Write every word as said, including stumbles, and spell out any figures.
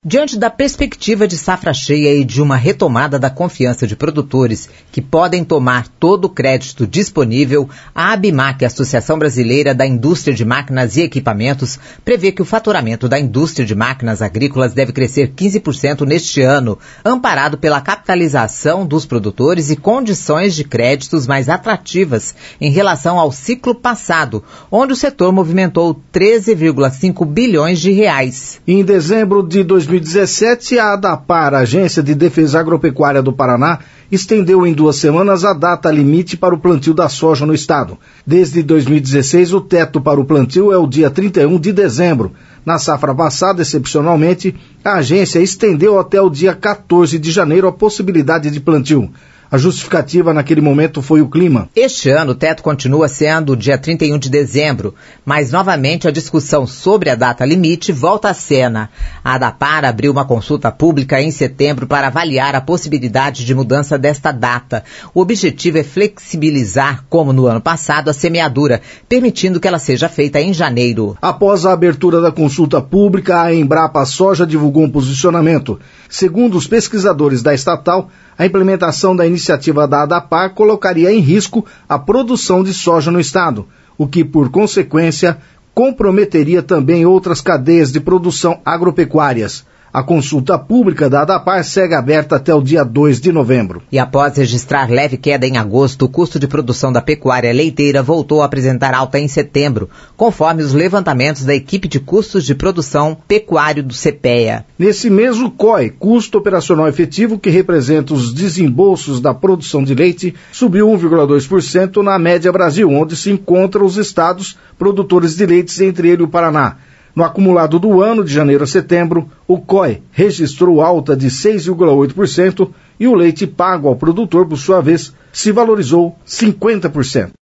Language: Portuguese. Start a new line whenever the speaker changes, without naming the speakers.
Diante da perspectiva de safra cheia e de uma retomada da confiança de produtores que podem tomar todo o crédito disponível, a ABMAQ, a Associação Brasileira da Indústria de Máquinas e Equipamentos, prevê que o faturamento da indústria de máquinas agrícolas deve crescer quinze por cento neste ano, amparado pela capitalização dos produtores e condições de créditos mais atrativas em relação ao ciclo passado, onde o setor movimentou treze vírgula cinco bilhões de reais.
Em dezembro de dois mil e dezessete, a ADAPAR, Agência de Defesa Agropecuária do Paraná, estendeu em duas semanas a data limite para o plantio da soja no estado. Desde dois mil e dezesseis, o teto para o plantio é o dia trinta e um de dezembro. Na safra passada, excepcionalmente, a agência estendeu até o dia quatorze de janeiro a possibilidade de plantio. A justificativa naquele momento foi o clima.
Este ano o teto continua sendo o dia trinta e um de dezembro, mas novamente a discussão sobre a data limite volta à cena. A ADAPAR abriu uma consulta pública em setembro para avaliar a possibilidade de mudança desta data. O objetivo é flexibilizar, como no ano passado, a semeadura, permitindo que ela seja feita em janeiro.
Após a abertura da consulta pública, a Embrapa Soja divulgou um posicionamento. Segundo os pesquisadores da estatal, a implementação da iniciativa da ADAPAR colocaria em risco a produção de soja no estado, o que, por consequência, comprometeria também outras cadeias de produção agropecuárias. A consulta pública da ADAPAR segue aberta até o dia dois de novembro.
E após registrar leve queda em agosto, o custo de produção da pecuária leiteira voltou a apresentar alta em setembro, conforme os levantamentos da equipe de custos de produção pecuário do CEPEA.
Nesse mês, o C O E, Custo Operacional Efetivo, que representa os desembolsos da produção de leite, subiu um vírgula dois por cento na média Brasil, onde se encontram os estados produtores de leites, entre eles o Paraná. No acumulado do ano, de janeiro a setembro, o C O E registrou alta de seis vírgula oito por cento e o leite pago ao produtor, por sua vez, se valorizou cinquenta por cento.